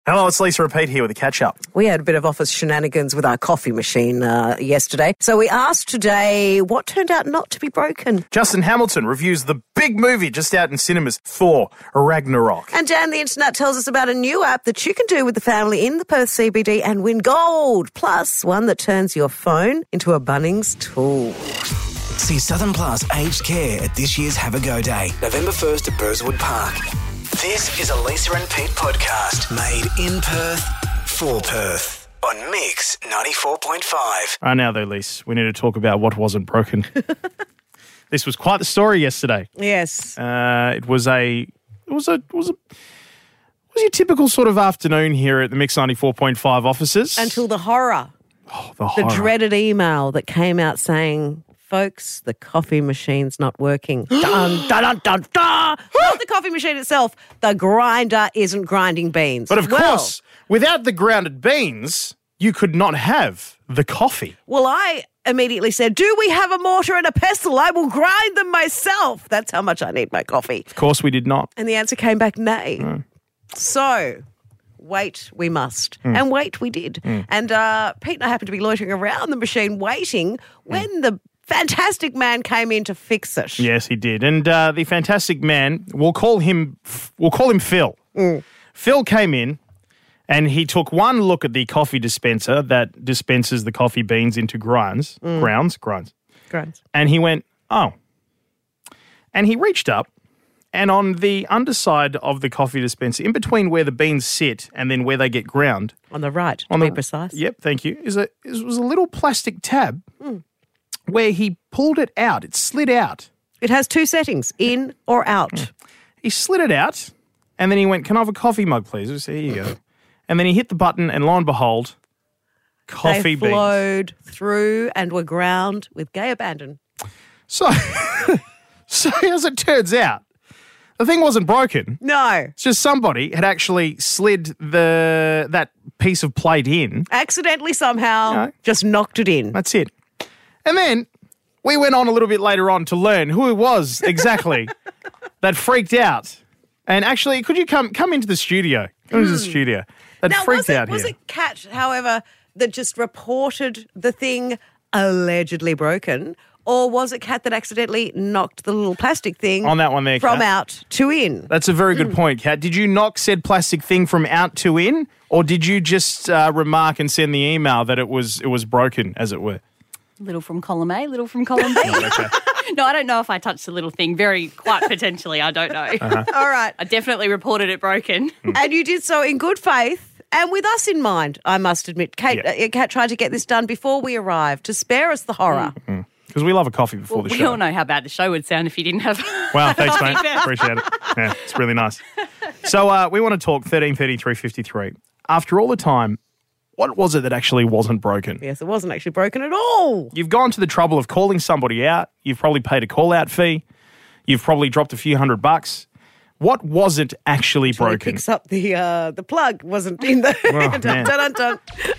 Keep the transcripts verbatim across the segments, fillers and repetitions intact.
Hello, it's Lisa and Pete here with a catch-up. We had a bit of office shenanigans with our coffee machine uh, yesterday. So we asked today what turned out not to be broken. Justin Hamilton reviews the big movie just out in cinemas, Thor, Ragnarok. And Dan the Internet tells us about a new app that you can do with the family in the Perth C B D and win gold. Plus, one that turns your phone into a Bunnings tool. See Southern Plus Aged Care at this year's Have a Go Day, November first at Burswood Park. This is a Lisa and Pete podcast made in Perth for Perth on Mix ninety-four point five. Right now, though, Lisa, we need to talk about what wasn't broken. This was quite the story yesterday. Yes. Uh, it was a, it was a, it was a, it was your typical sort of afternoon here at the Mix ninety-four point five offices. Until the horror. Oh, the The horror. dreaded email that came out saying, folks, the coffee machine's not working. dun, dun, dun, dun, dun. Not the coffee machine itself. The grinder isn't grinding beans. But of well, course, without the grounded beans, you could not have the coffee. Well, I immediately said, do we have a mortar and a pestle? I will grind them myself. That's how much I need my coffee. Of course, we did not. And the answer came back, nay. No. So, wait we must. Mm. And wait we did. Mm. And uh, Pete and I happened to be loitering around the machine waiting when mm. the fantastic man came in to fix it. Yes, he did. And uh, the fantastic man, we'll call him, we'll call him Phil. Mm. Phil came in and he took one look at the coffee dispenser that dispenses the coffee beans into grinds, Mm. grounds, grinds. Grinds. And he went, oh. And he reached up and on the underside of the coffee dispenser, in between where the beans sit and then where they get ground. On the right, to on be the, precise. Yep, thank you. Is a, is, was a little plastic tab. Mm. Where he pulled it out. It slid out. It has two settings, in or out. Mm. He slid it out, and then he went, can I have a coffee mug, please? I said, here you go. And then he hit the button, and lo and behold, coffee they beans. flowed through and were ground with gay abandon. So, so as it turns out, the thing wasn't broken. No. It's just somebody had actually slid the that piece of plate in. Accidentally somehow No. just knocked it in. That's it. And then we went on a little bit later on to learn who it was exactly that freaked out. And actually, could you come come into the studio? Come into the studio. That Now, freaked was it, out was here. it Kat, however, that just reported the thing allegedly broken? Or was it Kat that accidentally knocked the little plastic thing On that one there, from Kat. out to in? That's a very good point, Kat. Did you knock said plastic thing from out to in? Or did you just uh, remark and send the email that it was it was broken, as it were? Little from column A, little from column B. Okay. No, I don't know if I touched the little thing. Very, quite potentially, I don't know. Uh-huh. All right. I definitely reported it broken. And you did so in good faith and with us in mind, I must admit. Kate, Yeah. uh, Kat tried to get this done before we arrived to spare us the horror. Because we love a coffee before Well, the we show. all know how bad the show would sound if you didn't have. Wow, thanks, mate. coffee first. Appreciate it. Yeah, it's really nice. So uh, we want to talk thirteen thirty-three fifty-three. After all the time, what was it that actually wasn't broken? Yes, it wasn't actually broken at all. You've gone to the trouble of calling somebody out. You've probably paid a call-out fee. You've probably dropped a few hundred bucks. What wasn't actually Actually broken? picks up the uh, the plug wasn't in the. Oh, dun, man. dun, dun, dun.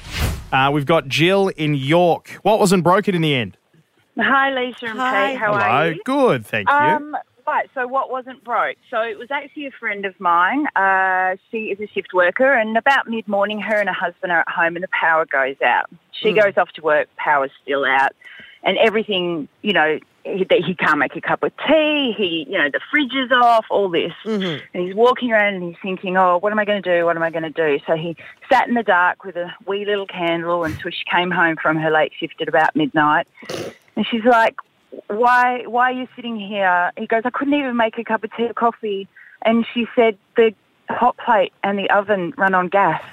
Uh, we've got Jill in York. What wasn't broken in the end? Hi, Lisa and Hi. Pete. How Hello. are you? Good, thank you. Um, right, so what wasn't broke? So it was actually a friend of mine. Uh, she is a shift worker, and about mid-morning, her and her husband are at home, and the power goes out. She Mm. goes off to work, power's still out, and everything, you know, he, he can't make a cup of tea, he, you know, the fridge is off, all this. Mhm. And he's walking around and he's thinking, oh, what am I going to do? What am I going to do? So he sat in the dark with a wee little candle until she came home from her late shift at about midnight. And she's like, why, why are you sitting here? He goes, I couldn't even make a cup of tea or coffee. And she said, the hot plate and the oven run on gas.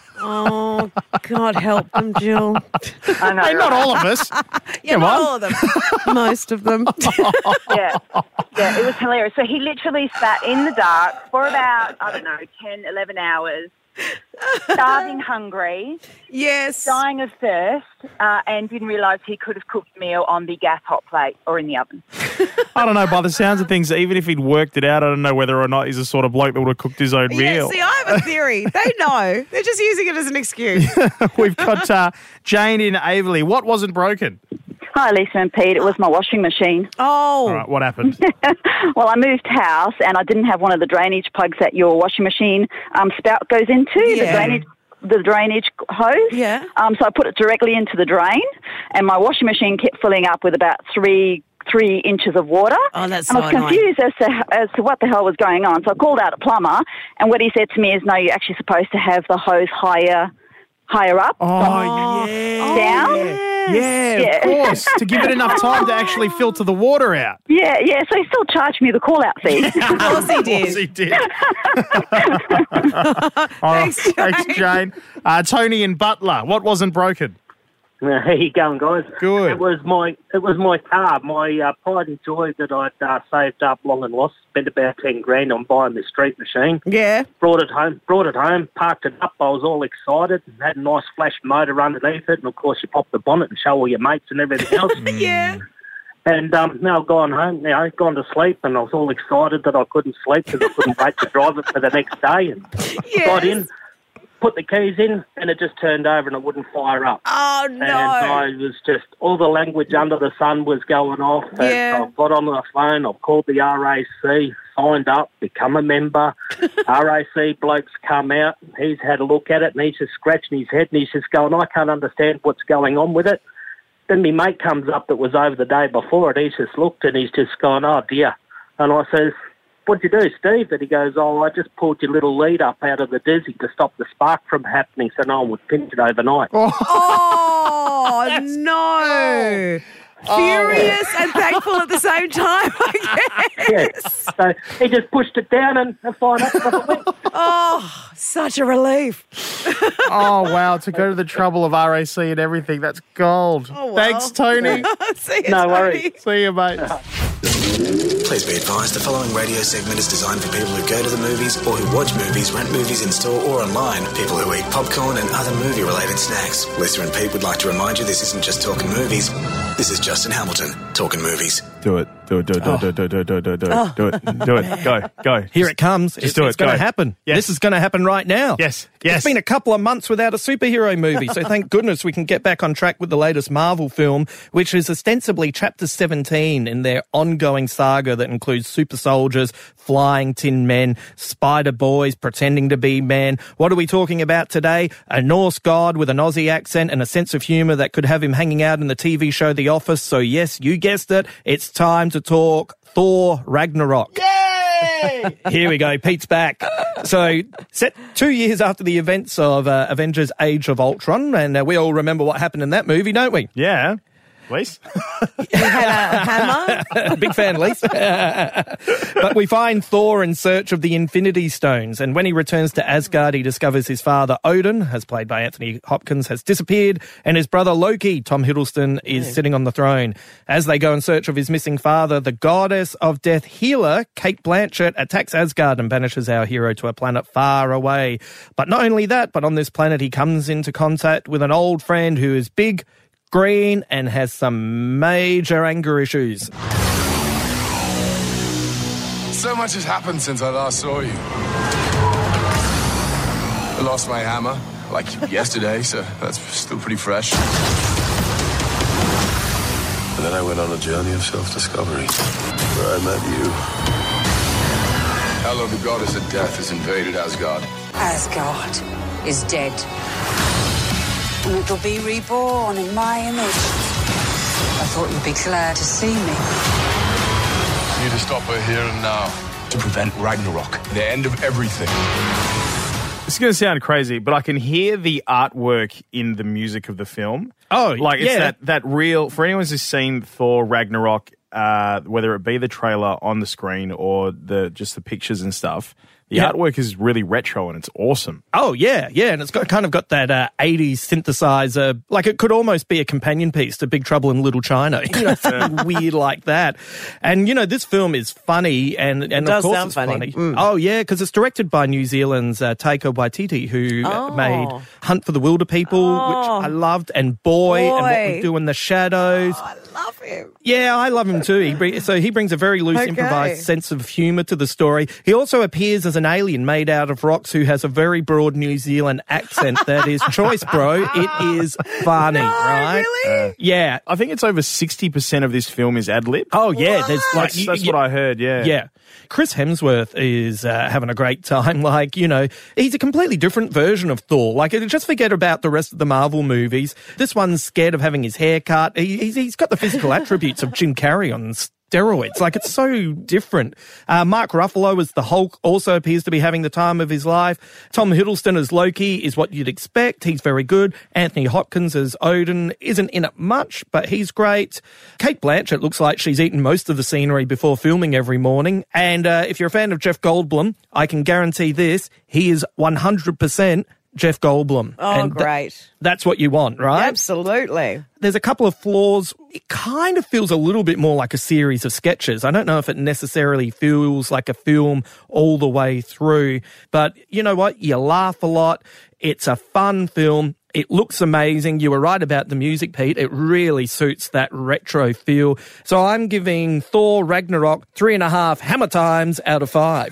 Oh, God help them, Jill. I know. Hey, not right? all of us. Yeah, Come not on. all of them. Most of them. Yeah, yeah, it was hilarious. So he literally sat in the dark for about, I don't know, ten, eleven hours, starving hungry, Yes. dying of thirst, uh, and didn't realise he could have cooked a meal on the gas hot plate or in the oven. I don't know. By the sounds of things, even if he'd worked it out, I don't know whether or not he's the sort of bloke that would have cooked his own Yeah, meal. see, I have a theory. They know. They're just using it as an excuse. We've got uh, Jane in Averley. What wasn't broken? Hi, Lisa and Pete. It was my washing machine. Oh. All right, what happened? Well, I moved house and I didn't have one of the drainage plugs that your washing machine um, spout goes into, Yeah. the drainage the drainage hose. Yeah. Um, so I put it directly into the drain, and my washing machine kept filling up with about three three inches of water. Oh, that's and so I was annoying. confused as to as to what the hell was going on. So I called out a plumber, and what he said to me is, "No, you're actually supposed to have the hose higher higher up." Oh, yeah. Down? Yeah, Yeah. of course. To give it enough time to actually filter the water out. Yeah, yeah. So he still charged me the call-out fee. Of course he Of did. course he did. All right, Thanks, Jane. Thanks, Jane. Uh, Tony and Butler, what wasn't broken? How you going, guys? Good. It was my it was my car, my uh, pride and joy that I'd uh, saved up long and lost. Spent about ten grand on buying this street machine. Yeah. Brought it home, brought it home, parked it up. I was all excited. Had a nice flash motor underneath it, and of course you pop the bonnet and show all your mates and everything else. Yeah. And um, now I've gone home, you know, gone to sleep, and I was all excited that I couldn't sleep because I couldn't wait to drive it for the next day. And Yes. got in, put the keys in, and it just turned over and it wouldn't fire up. Oh, no. And I was just, all the language under the sun was going off. And Yeah. I've got on the phone, I've called the R A C, signed up, become a member. R A C bloke's come out, he's had a look at it, and he's just scratching his head, and he's just going, I can't understand what's going on with it. Then my mate comes up that was over the day before it, he's just looked and he's just gone, oh dear. And I says, what'd you do, Steve? And he goes, oh, I just pulled your little lead up out of the dizzy to stop the spark from happening so no one would pinch it overnight. Oh, no. Furious and thankful at the same time, I guess. Yeah. So he just pushed it down and and fine up. Oh, such a relief. Oh, wow, to go to the trouble of R A C and everything, that's gold. Oh, wow. Thanks, Tony. See you, No Tony. worries. See you, mate. Please be advised the following radio segment is designed for people who go to the movies or who watch movies, rent movies in store or online, people who eat popcorn and other movie-related snacks. Lisa and Pete would like to remind you this isn't just talking movies. This is Justin Hamilton talking movies. Do it. Do it. Do it. Do it. Do it. Do it. Do it. Do it. Do it. Do it. Do it. Go. Go. Here it comes. Just it's, do it. It's going Go. to happen. Yes. This is going to happen right now. Yes. Yes. It's been a couple of months without a superhero movie, so thank goodness we can get back on track with the latest Marvel film, which is ostensibly Chapter seventeen in their ongoing saga that includes super soldiers, flying tin men, spider boys pretending to be men. What are we talking about today? A Norse god with an Aussie accent and a sense of humour that could have him hanging out in the T V show The Office. So yes, you guessed it, it's time to talk Thor Ragnarok. Yay! Here we go. Pete's back. So, set two years after the events of uh, Avengers Age of Ultron, and uh, we all remember what happened in that movie, don't we? Yeah. Please. You had a hammer. Big fan, Lisa. But we find Thor in search of the Infinity Stones, and when he returns to Asgard, he discovers his father, Odin, as played by Anthony Hopkins, has disappeared, and his brother, Loki, Tom Hiddleston, is sitting on the throne. As they go in search of his missing father, the goddess of death healer, Cate Blanchett, attacks Asgard and banishes our hero to a planet far away. But not only that, but on this planet, he comes into contact with an old friend who is big, green, and has some major anger issues. So much has happened since I last saw you. I lost my hammer, like yesterday, so that's still pretty fresh. And then I went on a journey of self-discovery, where I met you. Hela, the goddess of death, has invaded Asgard. Asgard is dead. And it'll be reborn in my image. I thought you'd be glad to see me. I need to stop her here and now to prevent Ragnarok, the end of everything. It's going to sound crazy, but I can hear the artwork in the music of the film. Oh, like it's yeah. that, that real, for anyone who's seen Thor Ragnarok, uh, whether it be the trailer on the screen or the just the pictures and stuff, the Yeah. artwork is really retro and it's awesome. Oh, yeah, yeah, and it's got kind of got that uh, eighties synthesizer, like it could almost be a companion piece to Big Trouble in Little China, you know, something weird like that. And, you know, this film is funny, and, and does of course sound it's funny. funny. Mm. Oh, yeah, because it's directed by New Zealand's uh, Taika Waititi, who Oh. made Hunt for the Wilder People, Oh. which I loved, and Boy, and What Boy. We Do in the Shadows. Oh, I love him. Yeah, I love him too. He bring, so he brings a very loose, Okay. improvised sense of humour to the story. He also appears as as an alien made out of rocks who has a very broad New Zealand accent. That is choice, bro. It is funny, No, right? really? Uh, yeah. I think it's over sixty percent of this film is ad-lib. Oh, yeah. There's like That's, that's what I heard, yeah. Yeah. Chris Hemsworth is uh, having a great time. Like, you know, he's a completely different version of Thor. Like, just forget about the rest of the Marvel movies. This one's scared of having his hair cut. He, he's, he's got the physical attributes of Jim Carrey on steroids. Like, it's so different. Uh, Mark Ruffalo as the Hulk also appears to be having the time of his life. Tom Hiddleston as Loki is what you'd expect. He's very good. Anthony Hopkins as Odin isn't in it much, but he's great. Kate Blanchett looks like she's eaten most of the scenery before filming every morning. And uh, if you're a fan of Jeff Goldblum, I can guarantee this, he is one hundred percent Jeff Goldblum. Oh, and th- great. that's what you want, right? Absolutely. There's a couple of flaws. It kind of feels a little bit more like a series of sketches. I don't know if it necessarily feels like a film all the way through, but you know what? You laugh a lot. It's a fun film. It looks amazing. You were right about the music, Pete. It really suits that retro feel. So I'm giving Thor Ragnarok three and a half hammer times out of five.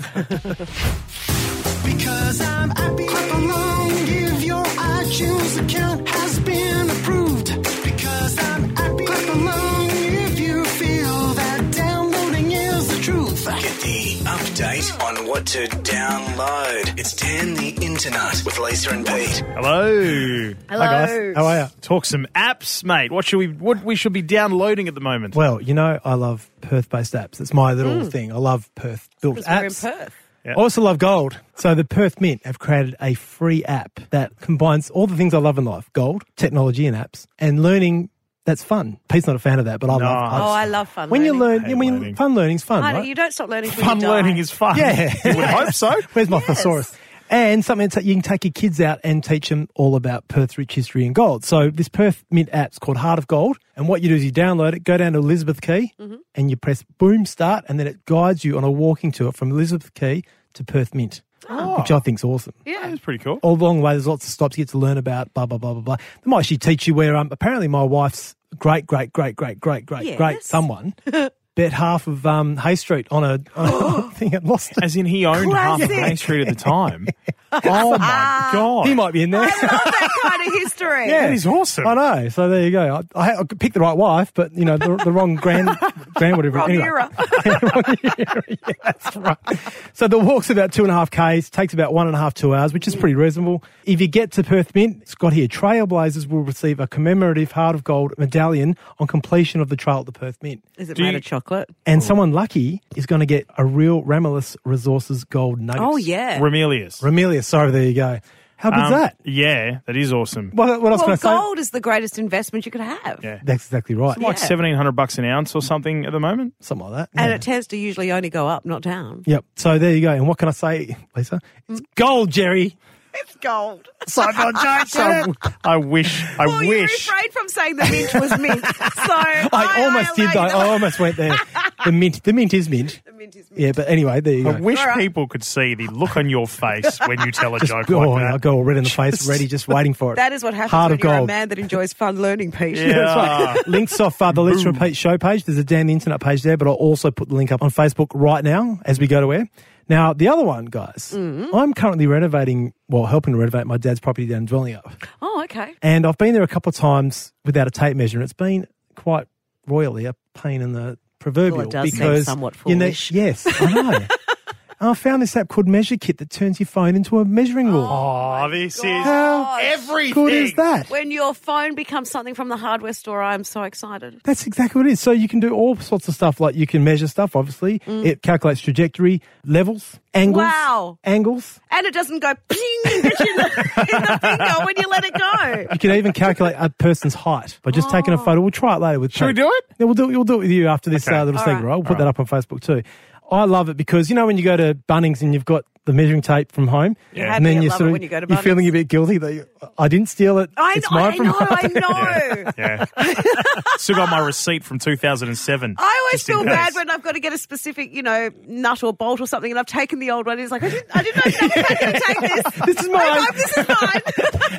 Because I'm happy. Clap along if your iTunes account has been approved. Because I'm happy. Clap along if you feel that downloading is the truth. Get the update on what to download. It's Dan the Internet with Lisa and Pete. Hello. Hello. Hi guys, how are you? Talk some apps, mate. What should we what we should be downloading at the moment? Well, you know, I love Perth-based apps. It's my little thing. I love Perth-built Because we're in apps. Perth. Yeah. I also love gold. So the Perth Mint have created a free app that combines all the things I love in life: gold, technology, and apps, and learning. That's fun. Pete's not a fan of that, but I No. love. Oh, I love fun when learning. you learn, Hate yeah, when you, learning. fun learning's fun, I- right? You don't stop learning till Fun you die. learning is fun. Yeah. You would hope so. Where's my thesaurus? And something that you can take your kids out and teach them all about Perth's rich history and gold. So this Perth Mint app's called Heart of Gold. And what you do is you download it, go down to Elizabeth Quay, Mm-hmm. and you press boom start, and then it guides you on a walking tour from Elizabeth Quay to Perth Mint, Oh. which I think's awesome. Yeah, it's pretty cool. All along the way, there's lots of stops you get to learn about, blah, blah, blah, blah, blah. They might actually teach you where, um, apparently my wife's great, great, great, great, great, great, Yes. great someone bet half of um, Hay Street on a, on a thing and lost it. As in he owned half of Classic. Main Street at the time. Oh my God. He might be in there. I love that kind of history. Yeah. That is awesome. I know. So there you go. I, I, I picked the right wife, but, you know, the, the wrong grand, grand whatever. Wrong anyway. era. Wrong era. Yeah, that's right. So the walk's about two and a half Ks, takes about one and a half, two hours, which is pretty reasonable. If you get to Perth Mint, it's got here, Trailblazers will receive a commemorative Heart of Gold medallion on completion of the trail at the Perth Mint. Is it Do made you- of chocolate? And someone lucky is going to get a real Ramillis Resources gold nugget. Oh, yeah. Remelius. Remelius, sorry, there you go. How good's Um, that? Yeah, that is awesome. What, what else well, can I say? gold is the greatest investment you could have. Yeah. That's exactly right. Like Yeah. seventeen hundred bucks an ounce or something at the moment. Something like that. And yeah. it tends to usually only go up, not down. Yep. So there you go. And what can I say, Lisa? It's gold, Jerry. It's gold. Simon Johnson. I wish, I well, you wish. refrained from saying the mint was mint. So I, I almost did, though. I almost went there. The mint. The mint is mint. The mint is mint. Yeah, but anyway, there you I go. wish All right. people could see the look on your face when you tell a Just joke go, like I that. go all red in the face, Just- ready, just waiting for it. That is what happens Heart when of you're a gold. man that enjoys fun learning, Pete. Yeah. That's right. Links off uh, the Lisa Repeat show page. There's a Dan the Internet page there, but I'll also put the link up on Facebook right now as we go to air. Now, the other one, guys, Mm-hmm. I'm currently renovating, well, helping to renovate my dad's property down in Dwellingup. Oh, okay. And I've been there a couple of times without a tape measure, and it's been quite royally a pain in the proverbial. Well, it does seem because somewhat you know- foolish. yes, I know. And I found this app called Measure Kit that turns your phone into a measuring rule. Oh, this is How everything. good is that? When your phone becomes something from the hardware store, I'm so excited. That's exactly what it is. So you can do all sorts of stuff, like you can measure stuff, obviously. It calculates trajectory, levels, angles. Wow. Angles. And it doesn't go ping and hit you in the, in the finger when you let it go. You can even calculate a person's height by just taking a photo. We'll try it later with Should we tape. do it? Yeah, we'll do it. We'll do it with you after this Okay. uh, little All segment, right. right? We'll put that up on Facebook too. I love it because, you know, when you go to Bunnings and you've got the measuring tape from home, Yeah. and then Happy, I you're love sort it of when you go to you're Bunnings. feeling a bit guilty that you, I didn't steal it. I it's know, mine I from know, home. I know. Yeah. Still got my receipt from two thousand seven. I always just in feel case. bad when I've got to get a specific, you know, nut or bolt or something, and I've taken the old one. It's like, I didn't, I didn't know I was going to take this. This is I mine. hope this is mine.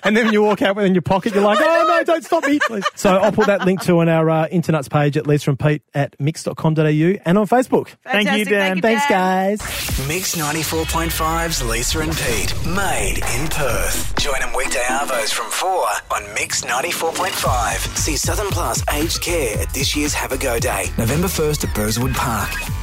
And then when you walk out with it in your pocket, you're like, oh, no, don't stop me, please. So I'll put that link to on our uh, Internuts page at Lisa and Pete at mix dot com dot a u and on Facebook. Thank you, Fantastic. Dan. Thank you, Thanks, Dan. guys. Mix ninety-four point five's Lisa and Pete, made in Perth. Join them weekday arvos from four on Mix ninety-four point five. See Southern Plus Aged Care at this year's Have a Go Day, November first at Burswood Park.